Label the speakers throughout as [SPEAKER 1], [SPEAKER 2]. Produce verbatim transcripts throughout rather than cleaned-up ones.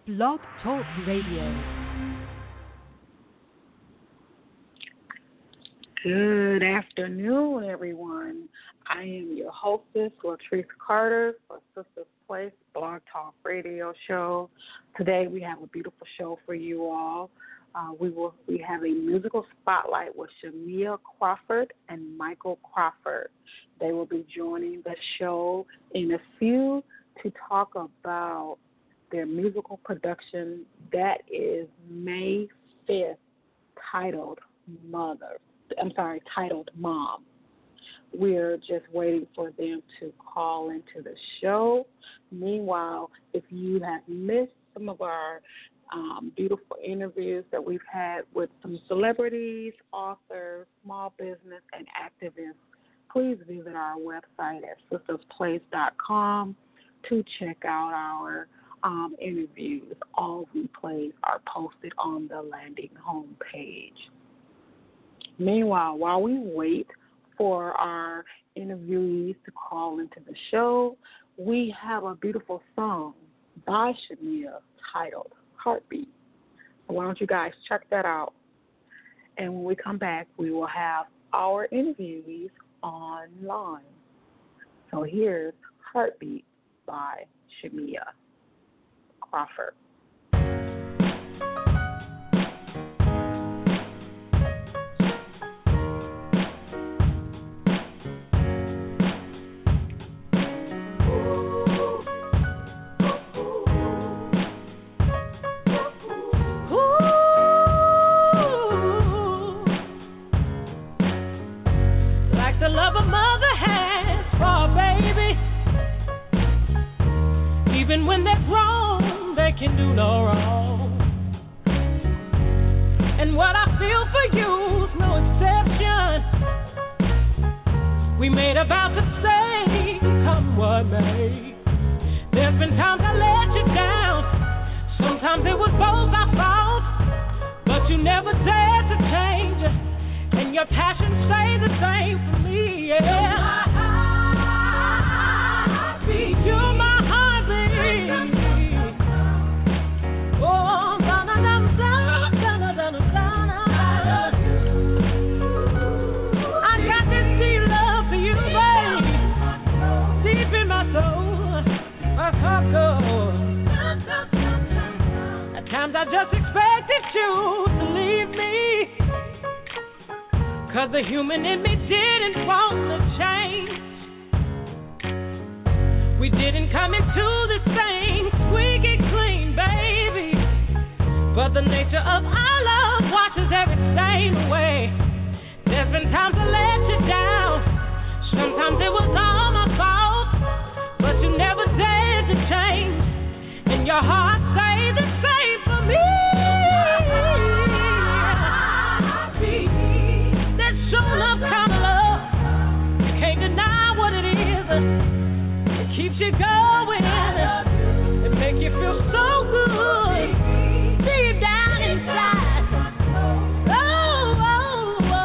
[SPEAKER 1] Blog Talk Radio.
[SPEAKER 2] Good afternoon, everyone. I am your hostess, Latrice Carter, for Sisters Place Blog Talk Radio Show. Today we have a beautiful show for you all. Uh, we will we have a musical spotlight with Shamia Crawford and Michael Crawford. They will be joining the show in a few to talk about their musical production that is May fifth, titled Mother. I'm sorry, titled Mom. We're just waiting for them to call into the show. Meanwhile, if you have missed some of our um, beautiful interviews that we've had with some celebrities, authors, small business, and activists, please visit our website at sisters place dot com to check out our um, interviews. All replays are posted on the landing home page. Meanwhile, while we wait for our interviewees to call into the show, we have a beautiful song by Shamia titled Heartbeat. So why don't you guys check that out? And when we come back, we will have our interviewees online. So here's Heartbeat by Shamia Crawford.
[SPEAKER 3] The love a mother has for a baby. Even when they're grown, they can do no wrong. And what I feel for you's no exception. We made a vow to stay, come what may. There's been times I let you down. Sometimes it was both our fault, but you never dared to change. And your passion stay the same for me, yeah. You're my heartbeat. Oh, da-na-dum-dum-dum-dum-dum-dum. I got this deep love for you, babe. Deep in my soul, my heart goes. At times I just expected you to leave me. Cause the human in me didn't want to change. We didn't come into this thing squeaky clean, baby. But the nature of our love washes every stain away. There's been times I let you down. Sometimes it was all my fault. But you never dared to change. And your heart stayed the same for me. Love, kind of love, you can't deny what it is. It keeps you going, it makes you feel so good, deep down inside. Oh, oh,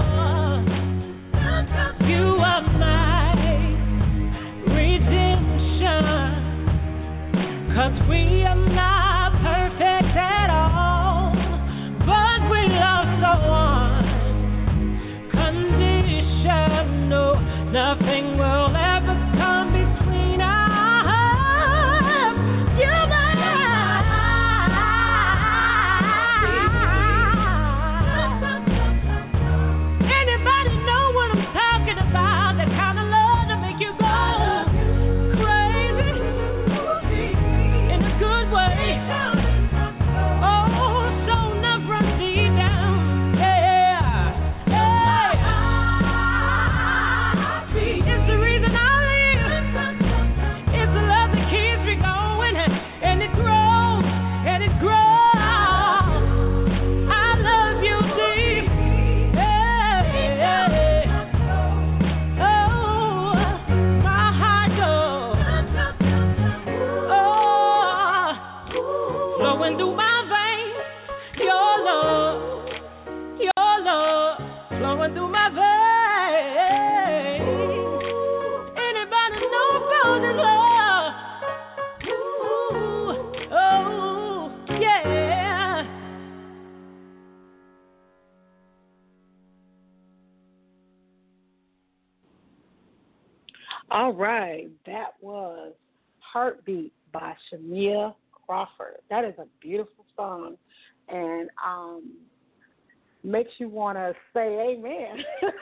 [SPEAKER 3] oh. You are my redemption. Cause we are not perfect at all, but we love so on. No, nothing will ever come between us. You're mine. Anybody know what I'm talking about? That kind of love to make you go crazy in a good way. Oh, so enough run deep down. Flowing through my veins. Anybody know about this love? Ooh, oh.
[SPEAKER 2] All right, that was Heartbeat by Shamia Crawford. That is a beautiful song, and um, makes you want to say amen.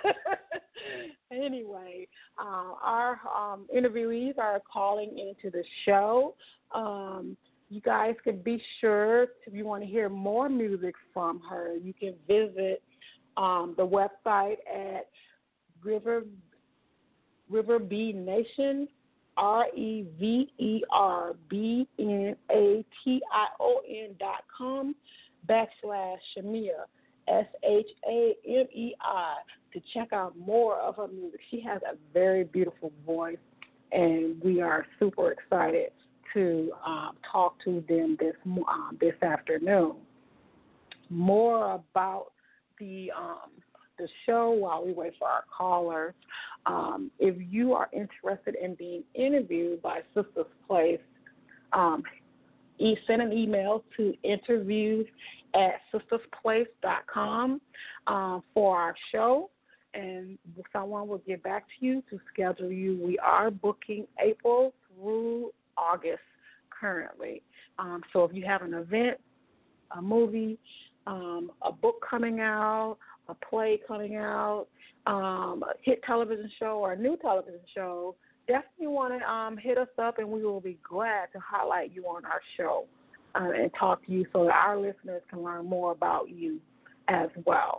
[SPEAKER 2] Anyway, uh, our um, interviewees are calling into the show. Um, you guys could be sure, if you want to hear more music from her, you can visit um, the website at River River B Nation, R E V E R B N A T I O N dot com backslash Shamia, S H A M E I, to check out more of her music. She has a very beautiful voice, and we are super excited to um, talk to them this um, this afternoon. More about the um, the show while we wait for our callers. Um, if you are interested in being interviewed by Sisters Place, um, e- send an email to interviews at sisters place dot com um, for our show, and someone will get back to you to schedule you. We are booking April through August currently. Um, so if you have an event, a movie, um, a book coming out, a play coming out, um, a hit television show or a new television show, definitely want to um, hit us up, and we will be glad to highlight you on our show uh, and talk to you so that our listeners can learn more about you as well.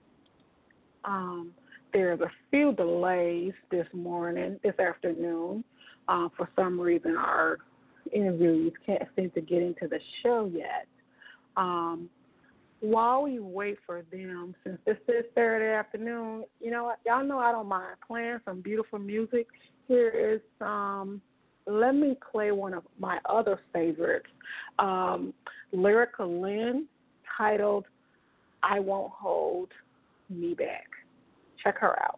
[SPEAKER 2] Um, there's a few delays this morning, this afternoon. Uh, for some reason, our interviewees can't seem to get into the show yet. Um, while we wait for them, since this is Saturday afternoon, you know what? Y'all know I don't mind playing some beautiful music. Here is um, let me play one of my other favorites, um, Lyrica Lynn, titled I Won't Hold Me Back. Check her out.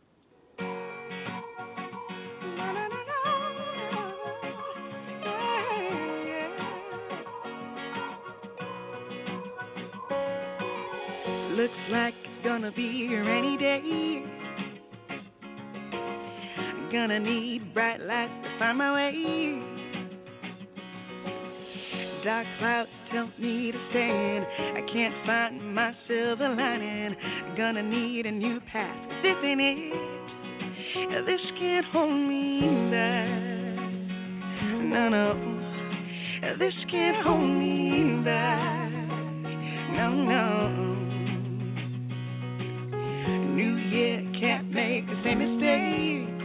[SPEAKER 4] Looks like it's gonna be a rainy day. Gonna need bright lights to find my way. Dark clouds tell me to stand. I can't find my silver lining. Gonna need a new path. This ain't it. This can't hold me back. No, no. This can't hold me back. No, no. New year can't make the same mistakes.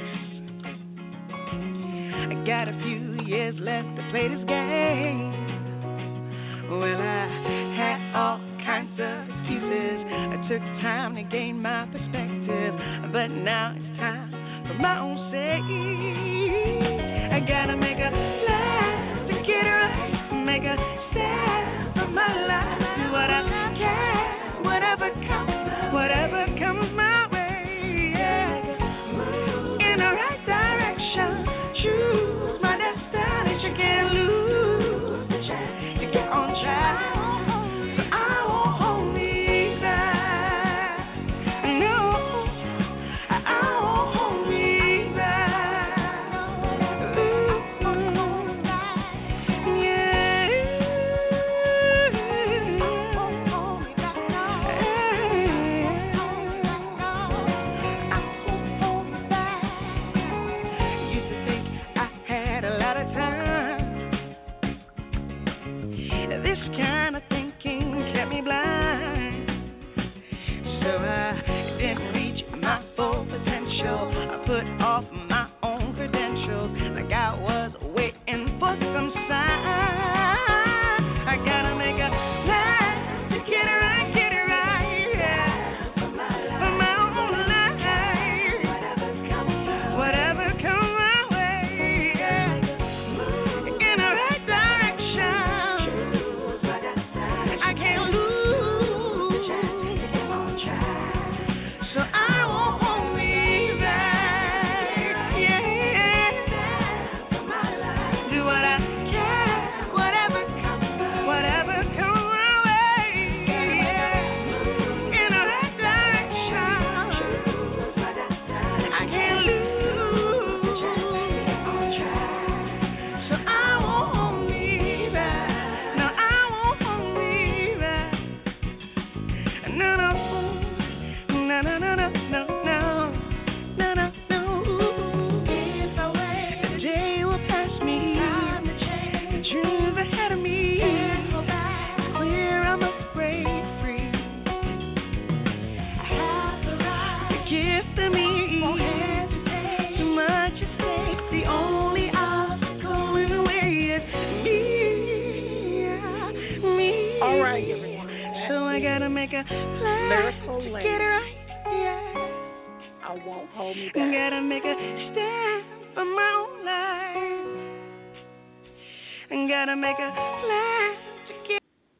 [SPEAKER 4] I got a few years left to play this game. Well, I had all kinds of excuses. I took time to gain my perspective, but now it's time for my own sake. I gotta make a plan to get right, make a stand for my life, do what I can, whatever comes, whatever comes my way, yeah. Move in the right direction, choose my destination, can't lose the chance to get on track, so I won't hold me back, no, I won't hold me Gotta make a plan
[SPEAKER 2] Lyrical
[SPEAKER 4] to
[SPEAKER 2] Lane.
[SPEAKER 4] get it right, yeah.
[SPEAKER 2] I won't hold me back.
[SPEAKER 4] Gotta make a stand for my own life. Gotta make a plan to get.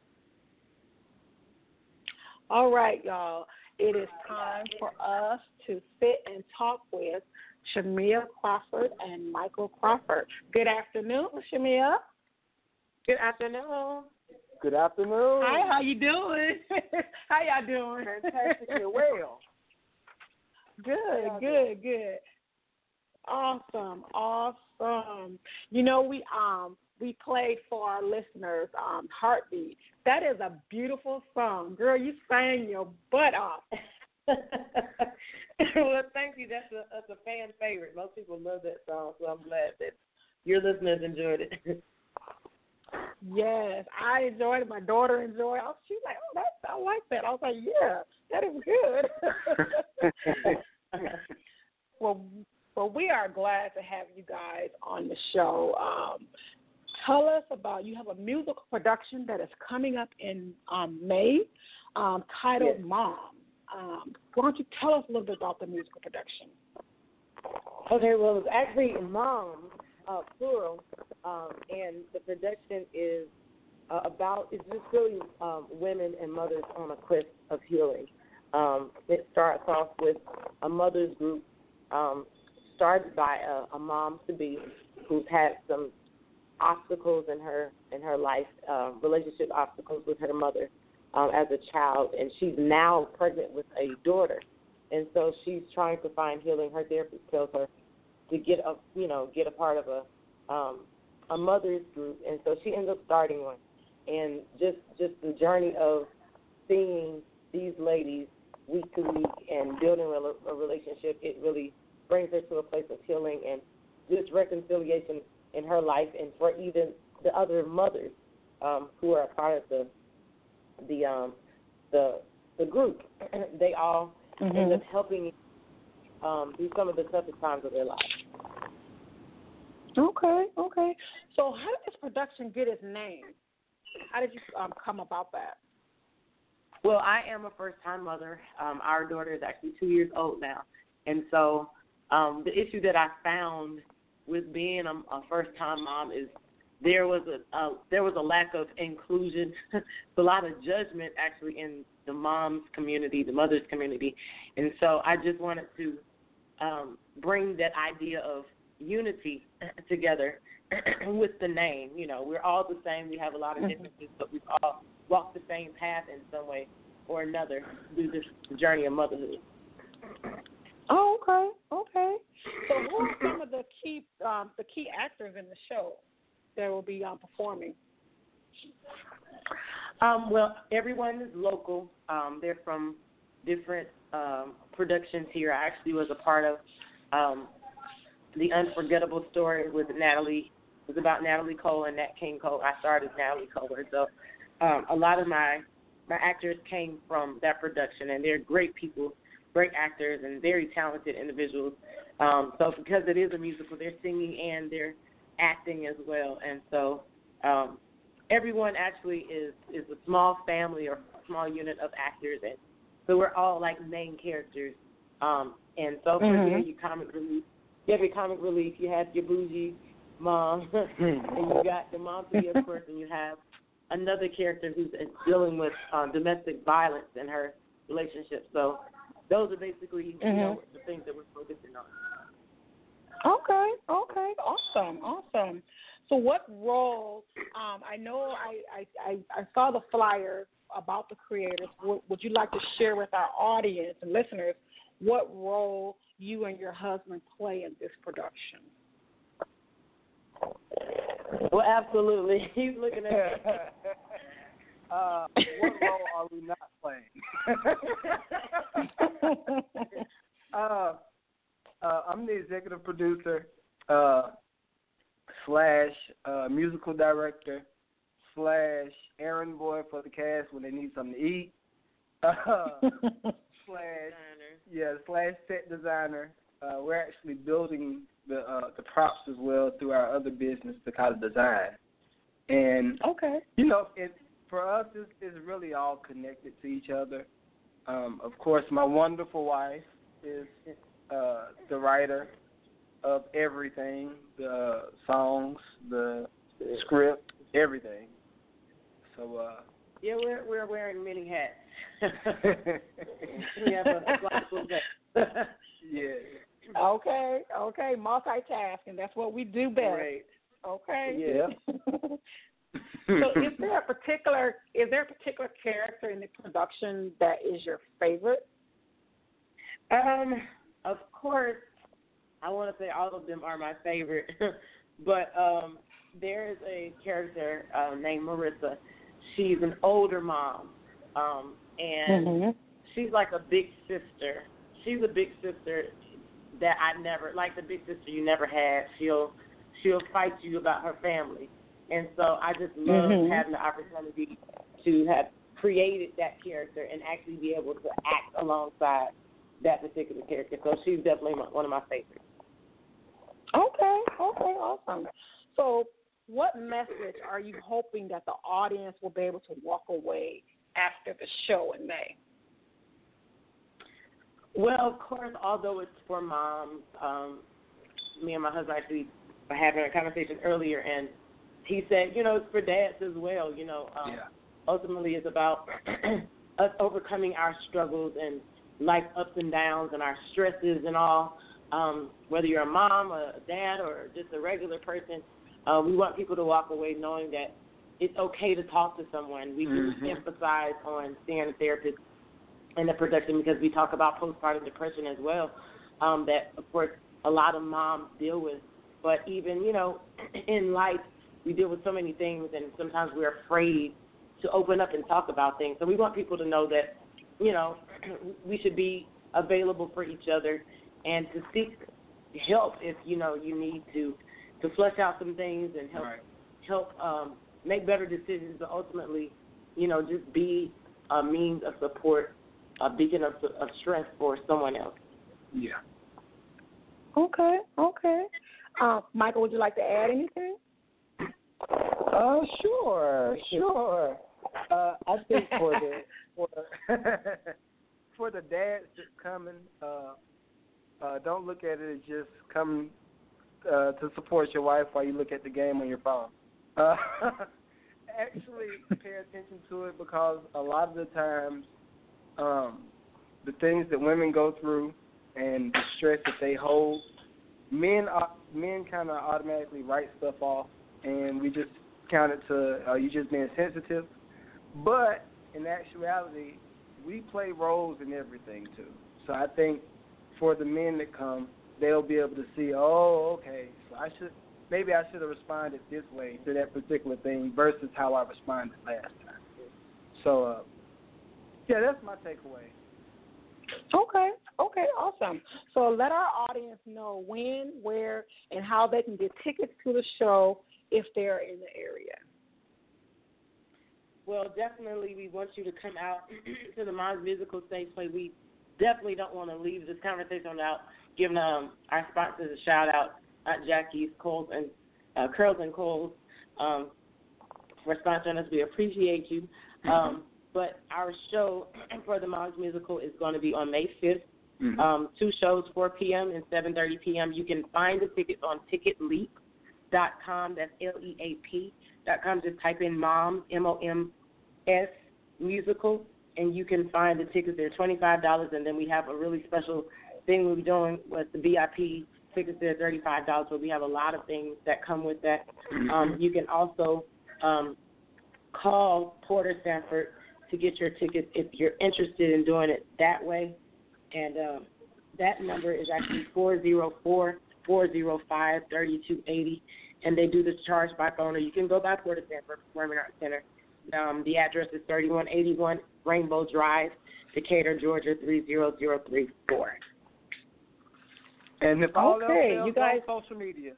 [SPEAKER 2] All right, y'all. It is time for us to sit and talk with Shamia Crawford and Michael Crawford. Good afternoon, Shamia.
[SPEAKER 5] Good afternoon.
[SPEAKER 6] Good afternoon.
[SPEAKER 2] Hi, how you doing? How y'all doing?
[SPEAKER 6] Fantastic and well.
[SPEAKER 2] Good, good, good. Awesome, awesome. You know, we um we played for our listeners um Heartbeat. That is a beautiful song. Girl, you sang your butt off.
[SPEAKER 5] Well, thank you. That's a that's a fan favorite. Most people love that song, so I'm glad that your listeners enjoyed it.
[SPEAKER 2] Yes, I enjoyed it. My daughter enjoyed it. She's like, oh, that, I like that. I was like, yeah, that is good. well, well, we are glad to have you guys on the show. Um, tell us about, you have a musical production that is coming up in um, May um, titled
[SPEAKER 5] yes.
[SPEAKER 2] Mom. Um, why don't you tell us a little bit about the musical production?
[SPEAKER 5] Okay, well, it's actually Mom, uh, plural, um, and the production is uh, about, it's just really um, women and mothers on a quest of healing. Um, it starts off with a mother's group um, started by a, a mom-to-be who's had some obstacles in her in her life, uh, relationship obstacles with her mother um, as a child, and she's now pregnant with a daughter, and so she's trying to find healing. Her therapist tells her to get a you know get a part of a um, a mother's group, and so she ends up starting one, and just just the journey of seeing these ladies week to week and building a, a relationship, it really brings her to a place of healing and just reconciliation in her life, and for even the other mothers um, who are a part of the the um, the the group. They all mm-hmm. end up helping um, through some of the toughest times of their lives.
[SPEAKER 2] Okay, okay. So how did this production get its name? How did you um, come about that?
[SPEAKER 5] Well, I am a first-time mother. Um, our daughter is actually two years old now. And so um, the issue that I found with being a, a first-time mom is there was a, a there was a lack of inclusion, a lot of judgment actually in the mom's community, the mother's community. And so I just wanted to um, bring that idea of unity together with the name. You know, we're all the same. We have a lot of differences, but we've all walked the same path in some way or another through this journey of motherhood.
[SPEAKER 2] Oh, okay, okay. So who are some of the key um, the key actors in the show that will be um, performing?
[SPEAKER 5] Um, well, everyone is local. Um, they're from different um, productions here. I actually was a part of um, The Unforgettable Story with Natalie. It was about Natalie Cole and Nat King Cole. I started Natalie Cole. So um, a lot of my, my actors came from that production, and they're great people, great actors, and very talented individuals. Um, so because it is a musical, they're singing and they're acting as well. And so um, everyone actually is, is a small family or a small unit of actors, and so we're all like main characters. Um, and so for mm-hmm. here, you comic relief. You have your comic relief. You have your bougie mom, and you got the mom to be, of course, and you have another character who's dealing with uh, domestic violence in her relationship. So those are basically mm-hmm. you know, the things that we're focusing on.
[SPEAKER 2] Okay, okay, awesome, awesome. So what role, um, I know I, I, I, I saw the flyer about the creators. What would you like to share with our audience and listeners what role you and your husband play in this production?
[SPEAKER 5] Well, absolutely. He's looking at me.
[SPEAKER 6] uh, what role are we not playing? uh, uh, I'm the executive producer uh, slash uh, musical director slash errand boy for the cast when they need something to eat. Uh, slash yeah slash set designer. Uh, we're actually building the uh, the props as well through our other business, the kind of design. And
[SPEAKER 2] okay,
[SPEAKER 6] you know, it, for us, it's, it's really all connected to each other. Um, of course, my wonderful wife is uh, the writer of everything, the songs, the script, everything. So, uh,
[SPEAKER 5] yeah, we're we're wearing many hats. We have a classical day.
[SPEAKER 6] yeah.
[SPEAKER 2] Okay, okay, multitasking. That's what we do best.
[SPEAKER 5] Right.
[SPEAKER 2] Okay.
[SPEAKER 6] Yeah.
[SPEAKER 2] So, is there a particular is there a particular character in the production that is your favorite?
[SPEAKER 5] Um, of course, I want to say all of them are my favorite, but um, there is a character uh, named Marissa. She's an older mom, um, and
[SPEAKER 2] Mm-hmm.
[SPEAKER 5] she's like a big sister. She's a big sister that I never, like the big sister you never had. She'll she'll fight you about her family, and so I just love
[SPEAKER 2] Mm-hmm.
[SPEAKER 5] having the opportunity to have created that character and actually be able to act alongside that particular character. So she's definitely my, one of my favorites.
[SPEAKER 2] Okay, okay, awesome. So, what message are you hoping that the audience will be able to walk away after the show in May?
[SPEAKER 5] Well, of course, although it's for moms, um, me and my husband actually were having a conversation earlier, and he said, you know, it's for dads as well. You know, um,
[SPEAKER 6] Yeah.
[SPEAKER 5] ultimately it's about us overcoming our struggles and life ups and downs and our stresses and all. Um, whether you're a mom, a dad, or just a regular person, uh, we want people to walk away knowing that it's okay to talk to someone. We do
[SPEAKER 6] Mm-hmm.
[SPEAKER 5] emphasize on seeing a therapist in the production because we talk about postpartum depression as well, um, that, of course, a lot of moms deal with. But even, you know, in life, we deal with so many things, and sometimes we're afraid to open up and talk about things. So we want people to know that, you know, we should be available for each other and to seek help if, you know, you need to, to flesh out some things and help
[SPEAKER 6] Right.
[SPEAKER 5] help um, make better decisions, but ultimately, you know, just be a means of support, a beacon of, of strength for someone else.
[SPEAKER 6] Yeah.
[SPEAKER 2] Okay, okay. Uh, Michael, would you like to add anything?
[SPEAKER 6] Uh, sure, sure. Uh, I think for the for, for the dads that's coming, uh, uh, don't look at it as just coming uh, to support your wife while you look at the game on your phone. Uh, actually, pay attention to it because a lot of the times, um, the things that women go through and the stress that they hold, men are, men kind of automatically write stuff off, and we just count it to uh, you just being sensitive. But in actuality, we play roles in everything too. So I think for the men that come, they'll be able to see, oh, okay, so I should maybe I should have responded this way to that particular thing versus how I responded last time. So uh, yeah, that's my takeaway.
[SPEAKER 2] Okay, okay, awesome. So let our audience know when, where, and how they can get tickets to the show if they're in the area.
[SPEAKER 5] Well, definitely we want you to come out to the Mom's Musical Stage Play. We definitely don't want to leave this conversation without giving um, our sponsors a shout-out, Aunt Jackie's, Coles and uh, Curls and Coles, um, for sponsoring us. We appreciate you. Um, but our show for the Mom's Musical is going to be on May fifth. Mm-hmm. Um, two shows, four p.m. and seven thirty p.m. You can find the tickets on ticket leap dot com. That's L E A P dot com. Just type in Moms, M O M S, musical, and you can find the tickets. They're twenty-five dollars, and then we have a really special thing we'll be doing with the V I P tickets. They're thirty-five dollars, but we have a lot of things that come with that. Um, you can also um, call Porter Sanford to get your tickets if you're interested in doing it that way. And um, that number is actually four oh four, four oh five, three two eight oh, and they do the charge by phone, or you can go by Porter Sanford Performing Arts Center. Um, the address is thirty-one eighty-one Rainbow Drive, Decatur, Georgia, three zero zero three four.
[SPEAKER 6] And if all
[SPEAKER 2] okay,
[SPEAKER 6] else
[SPEAKER 2] you guys
[SPEAKER 6] on social media.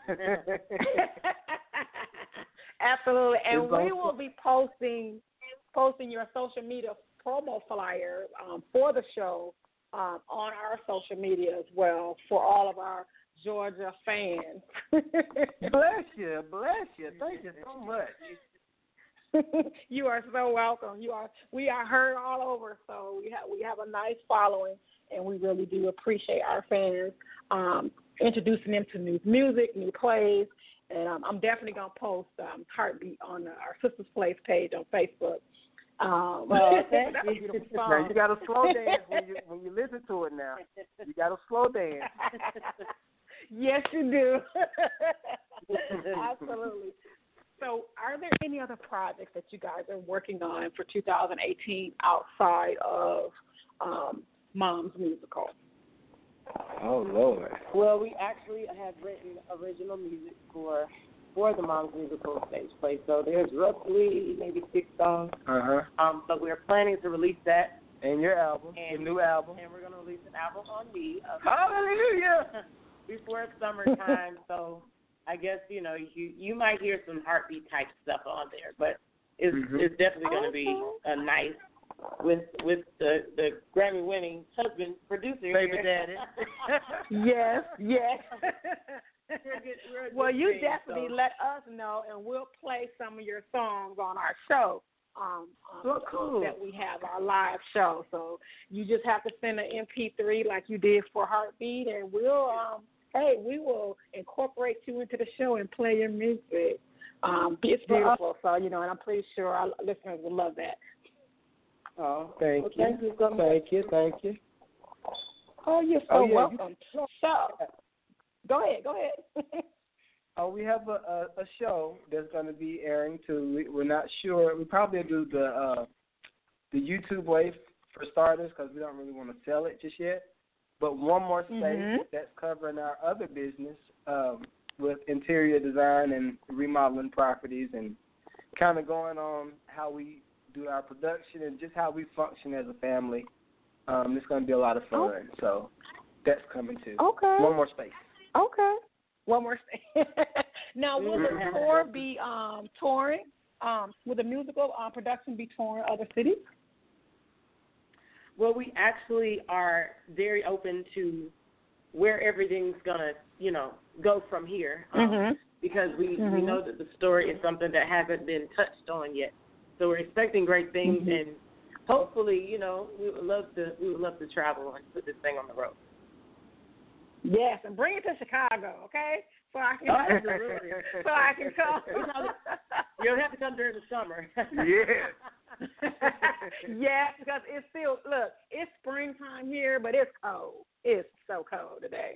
[SPEAKER 2] Absolutely, and
[SPEAKER 6] It's
[SPEAKER 2] we
[SPEAKER 6] also...
[SPEAKER 2] will be posting posting your social media promo flyer um, for the show um, on our social media as well for all of our Georgia fans.
[SPEAKER 6] Bless you, bless you. Thank you so much.
[SPEAKER 2] You are so welcome. You are. We are heard all over, so we have we have a nice following, and we really do appreciate our fans um, introducing them to new music, new plays, and um, I'm definitely gonna post um, Heartbeat on uh, our Sisters Place page on Facebook. Um,
[SPEAKER 5] well,
[SPEAKER 2] that's a beautiful song.
[SPEAKER 6] Now you got to slow dance when you when you listen to it. Now you got to slow dance.
[SPEAKER 2] Yes, you do. Absolutely. So, are there any other projects that you guys are working on for two thousand eighteen outside of um, Mom's Musical?
[SPEAKER 6] Oh Lord.
[SPEAKER 5] Well, we actually have written original music for for the Mom's Musical stage play. So there's roughly maybe six songs.
[SPEAKER 6] Uh huh.
[SPEAKER 5] Um, but we're planning to release that.
[SPEAKER 6] And your album,
[SPEAKER 5] and,
[SPEAKER 6] your new album.
[SPEAKER 5] And we're going to release an album on me. Uh,
[SPEAKER 6] Hallelujah.
[SPEAKER 5] Before summertime, so I guess, you know, you you might hear some Heartbeat type stuff on there, but it's
[SPEAKER 6] mm-hmm.
[SPEAKER 5] it's definitely going to be a nice with with the, the Grammy winning husband producer.
[SPEAKER 6] Baby daddy.
[SPEAKER 2] Yes, yes.
[SPEAKER 5] We're good, we're
[SPEAKER 2] well, you
[SPEAKER 5] thing,
[SPEAKER 2] definitely
[SPEAKER 5] so.
[SPEAKER 2] let us know, and we'll play some of your songs on our show. Um, um,
[SPEAKER 6] so cool.
[SPEAKER 2] That we have our live show. So you just have to send an M P three like you did for Heartbeat, and we'll um, hey, we will incorporate you into the show and play your music. Um, it's beautiful, so you know, and I'm pretty sure our listeners will love that.
[SPEAKER 6] Oh, thank
[SPEAKER 5] well,
[SPEAKER 6] you.
[SPEAKER 5] Thank you so much.
[SPEAKER 6] Thank you. Thank you.
[SPEAKER 2] Oh, you're so
[SPEAKER 6] oh, yeah,
[SPEAKER 2] welcome.
[SPEAKER 6] You...
[SPEAKER 2] So, go ahead. Go ahead.
[SPEAKER 6] Oh, we have a, a, a show that's going to be airing too. We, we're not sure. We probably do the uh, the YouTube way for starters because we don't really want to sell it just yet. But one more space
[SPEAKER 2] mm-hmm.
[SPEAKER 6] that's covering our other business um, with interior design and remodeling properties and kind of going on how we do our production and just how we function as a family. Um, it's going to be a lot of fun.
[SPEAKER 2] Oh.
[SPEAKER 6] So that's coming too.
[SPEAKER 2] Okay.
[SPEAKER 6] One more space.
[SPEAKER 2] Okay. One more thing. Now, will
[SPEAKER 6] Mm-hmm.
[SPEAKER 2] the tour be um, touring? Um, will the musical um, production be touring other cities?
[SPEAKER 5] Well, we actually are very open to where everything's gonna, you know, go from here, um,
[SPEAKER 2] mm-hmm.
[SPEAKER 5] because we,
[SPEAKER 2] mm-hmm.
[SPEAKER 5] we know that the story is something that hasn't been touched on yet. So we're expecting great things,
[SPEAKER 2] mm-hmm.
[SPEAKER 5] and hopefully, you know, we would love to we would love to travel and put this thing on the road.
[SPEAKER 2] Yes, and bring it to Chicago, okay? So I can,
[SPEAKER 5] Oh, absolutely.
[SPEAKER 2] so I can come.
[SPEAKER 5] You don't have to come during the summer.
[SPEAKER 6] Yeah.
[SPEAKER 2] Yes, because it's still, look, it's springtime here, but it's cold. It's so cold today.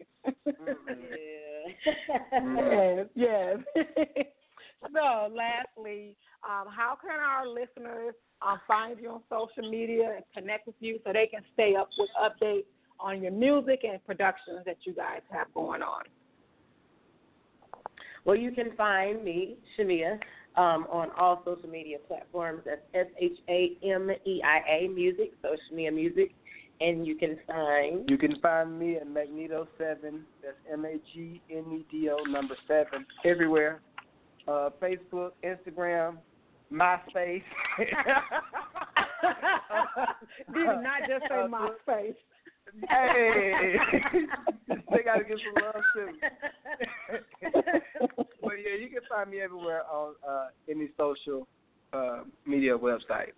[SPEAKER 5] Yeah.
[SPEAKER 2] Yes, yes. So, lastly, um, how can our listeners um, find you on social media and connect with you so they can stay up with updates on your music and productions that you guys have going on?
[SPEAKER 5] Well, you can find me, Shamea, um, on all social media platforms. That's S H A M E I A Music, so Shamea Music. And you can find...
[SPEAKER 6] You can find me at Magneto seven. That's M A G N E D O number seven. Everywhere. Uh, Facebook, Instagram, MySpace.
[SPEAKER 2] Did not just say MySpace.
[SPEAKER 6] Hey, they got to get some love too. But yeah, you can find me everywhere on uh, any social uh, media website.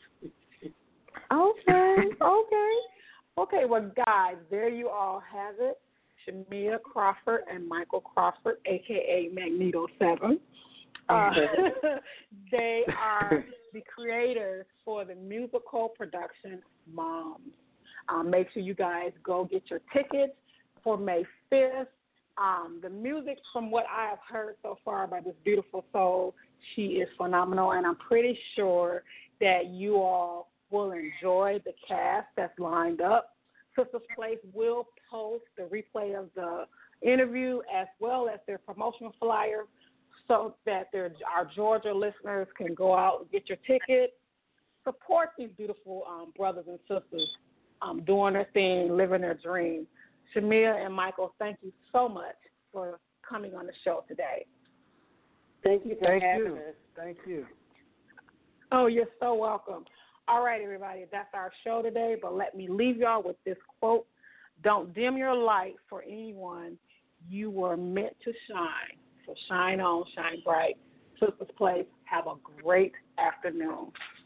[SPEAKER 2] Okay, okay, okay. Well, guys, there you all have it. Shamea Crawford and Michael Crawford, aka Magneto Seven. Uh, they are the creators for the musical production Moms. Um, make sure you guys go get your tickets for May fifth. Um, the music, from what I have heard so far by this beautiful soul, she is phenomenal, and I'm pretty sure that you all will enjoy the cast that's lined up. Sisters Place will post the replay of the interview as well as their promotional flyer so that their, our Georgia listeners can go out and get your ticket. Support these beautiful um, brothers and sisters Um, doing their thing, living their dream. Shamea and Michael, thank you so much for coming on the show today.
[SPEAKER 5] Thank you for
[SPEAKER 6] Thank
[SPEAKER 5] having
[SPEAKER 6] you.
[SPEAKER 5] us.
[SPEAKER 6] Thank you.
[SPEAKER 2] Oh, you're so welcome. All right, everybody, that's our show today, but let me leave y'all with this quote. Don't dim your light for anyone. You were meant to shine. So shine on, shine bright. Sister's Place. Have a great afternoon.